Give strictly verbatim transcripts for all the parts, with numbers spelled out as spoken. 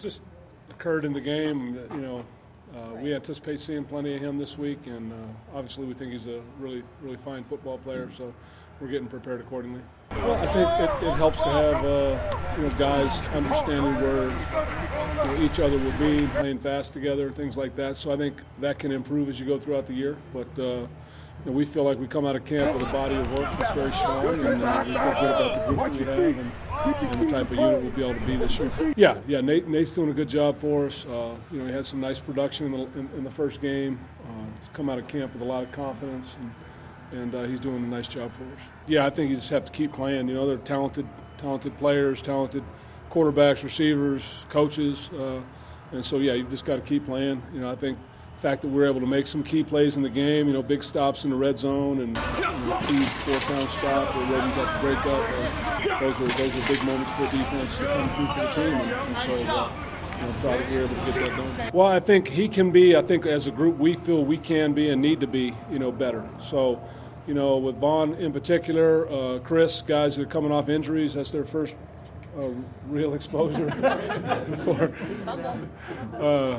just occurred in the game. You know, uh, we anticipate seeing plenty of him this week, and uh, obviously we think he's a really, really fine football player. So we're getting prepared accordingly. Well, I think it, it helps to have uh, you know guys understanding where you know, each other will be, playing fast together, things like that. So I think that can improve as you go throughout the year. But uh, you know, we feel like we come out of camp with a body of work that's very strong, and uh, we feel good about the group that we have and, and the type of unit we'll be able to be this year. Yeah, yeah, Nate, Nate's doing a good job for us. Uh, you know, he had some nice production in the, in, in the first game. Uh, he's come out of camp with a lot of confidence, and, and uh, he's doing a nice job for us. Yeah, I think you just have to keep playing. You know, they're talented, talented players, talented quarterbacks, receivers, coaches, uh, and so yeah, you've just got to keep playing. You know, I think the fact that we're able to make some key plays in the game, you know, big stops in the red zone and you know, key fourth-down stop where we got the breakup. Uh, those are those are big moments for defense to come through for the team, and, and so uh, you know, proud that we're able to get that done. Well, I think he can be. I think as a group, we feel we can be and need to be, you know, better. So, you know, with Vaughn in particular, uh, Chris, guys that are coming off injuries, that's their first uh, real exposure for. Uh,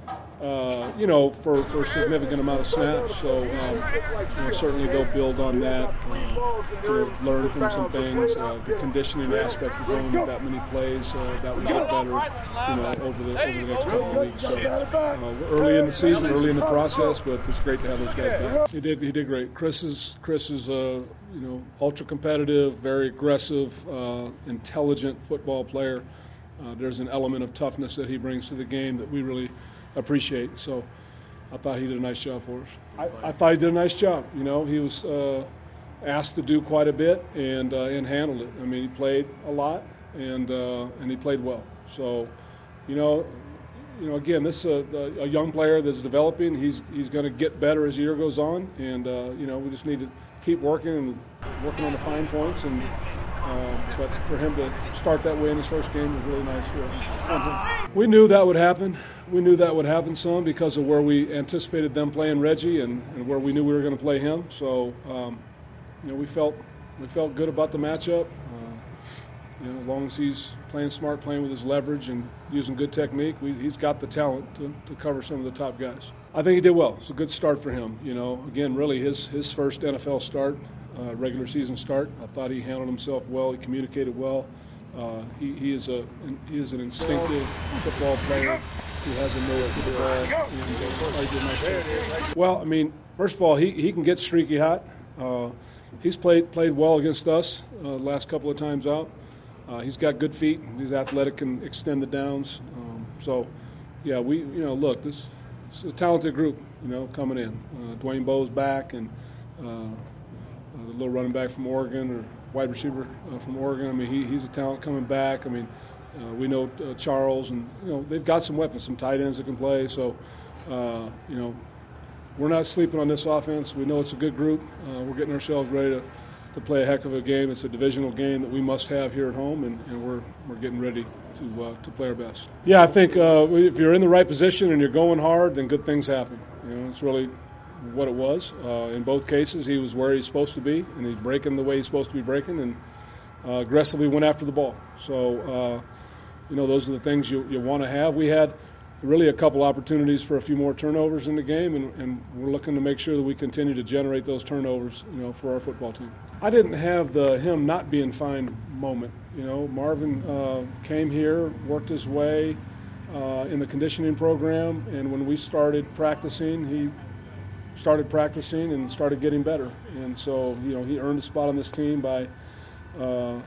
Uh, you know, for, for a significant amount of snaps. So um, you know, certainly they'll build on that uh, to learn from some things. Uh, the conditioning aspect of going that many plays, uh, that will get better, you know, over the, over the next couple of weeks. So uh, we're early in the season, early in the process, but it's great to have those guys back. He did, he did great. Chris is, Chris is uh, you know, ultra competitive, very aggressive, uh, intelligent football player. Uh, there's an element of toughness that he brings to the game that we really appreciate. So I thought he did a nice job for us. I, I thought he did a nice job. You know, he was uh, asked to do quite a bit and uh, and handled it. I mean, he played a lot and uh, and he played well. So, you know, you know, again, this is a, a young player that's developing. He's he's going to get better as the year goes on, and uh, you know, we just need to keep working and working on the fine points. And uh, but for him to start that way in his first game was really nice for us. We knew that would happen. We knew that would happen some because of where we anticipated them playing Reggie and, and where we knew we were going to play him. So, um, you know, we felt we felt good about the matchup. Uh, you know, as long as he's playing smart, playing with his leverage, and using good technique, we, he's got the talent to, to cover some of the top guys. I think he did well. It's a good start for him. You know, again, really his his first N F L start, uh, regular season start. I thought he handled himself well. He communicated well. Uh, he, he is a he is an instinctive football player. He has a nose for the ball. And, uh, he did a nice job. Well, I mean, first of all, he, he can get streaky hot. Uh, he's played played well against us uh, the last couple of times out. Uh, he's got good feet. He's athletic and extend the downs. Um, so, yeah, we you know look this, this is a talented group you know coming in. Uh, Dwayne Bowe's back, and uh, uh, the little running back from Oregon or wide receiver uh, from Oregon. I mean, he, he's a talent coming back. I mean. Uh, we know uh, Charles, and you know they've got some weapons, some tight ends that can play. So, uh, you know, we're not sleeping on this offense. We know it's a good group. Uh, we're getting ourselves ready to, to play a heck of a game. It's a divisional game that we must have here at home, and, and we're we're getting ready to uh, to play our best. Yeah, I think uh, if you're in the right position and you're going hard, then good things happen. You know, it's really what it was. Uh, in both cases, he was where he's supposed to be, and he's breaking the way he's supposed to be breaking, and uh, aggressively went after the ball. So. Uh, You know, those are the things you, you want to have. We had really a couple opportunities for a few more turnovers in the game, and, and we're looking to make sure that we continue to generate those turnovers, you know, for our football team. I didn't have the him not being fine moment. You know, Marvin uh, came here, worked his way uh, in the conditioning program, and when we started practicing, he started practicing and started getting better. And so, you know, he earned a spot on this team by uh, uh,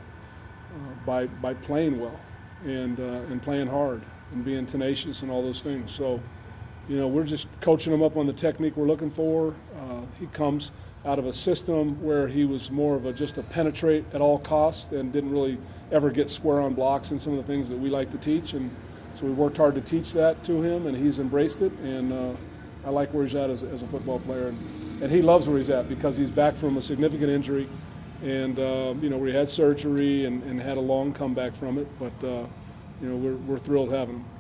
by by playing well. And uh, and playing hard and being tenacious and all those things. So, you know, we're just coaching him up on the technique we're looking for. Uh, he comes out of a system where he was more of a just a penetrate at all costs and didn't really ever get square on blocks and some of the things that we like to teach. And so we worked hard to teach that to him, and he's embraced it. And uh, I like where he's at as, as a football player. And, and he loves where he's at because he's back from a significant injury. And, uh, you know, we had surgery and, and had a long comeback from it. But, uh, you know, we're, we're thrilled having him.